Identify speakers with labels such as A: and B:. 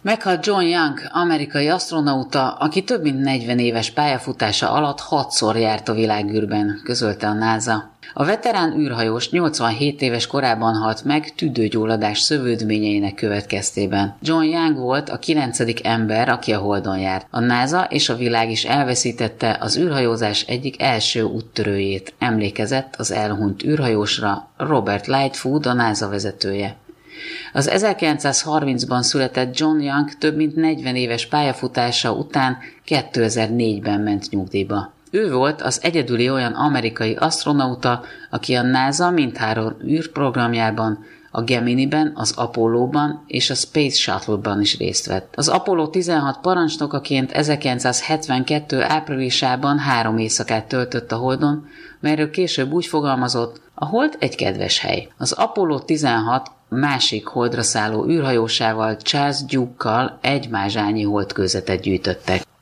A: Meghalt John Young, amerikai asztronauta, aki több mint 40 éves pályafutása alatt 6-szor járt a világűrben, közölte a NASA. A veterán űrhajós 87 éves korában halt meg tüdőgyulladás szövődményeinek következtében. John Young volt a 9. ember, aki a Holdon járt. A NASA és a világ is elveszítette az űrhajózás egyik első úttörőjét, emlékezett az elhunyt űrhajósra Robert Lightfoot, a NASA vezetője. Az 1930-ban született John Young több mint 40 éves pályafutása után 2004-ben ment nyugdíjba. Ő volt az egyedüli olyan amerikai asztronauta, aki a NASA mindhárom űrprogramjában, a Gemini-ben, az Apollo-ban és a Space Shuttle-ban is részt vett. Az Apollo 16 parancsnokaként 1972. áprilisában 3 éjszakát töltött a Holdon, melyről később úgy fogalmazott: a Hold egy kedves hely. Az Apollo 16 másik holdra szálló űrhajósával, Charles Duke-kal egy mázsányi holdkőzetet gyűjtöttek.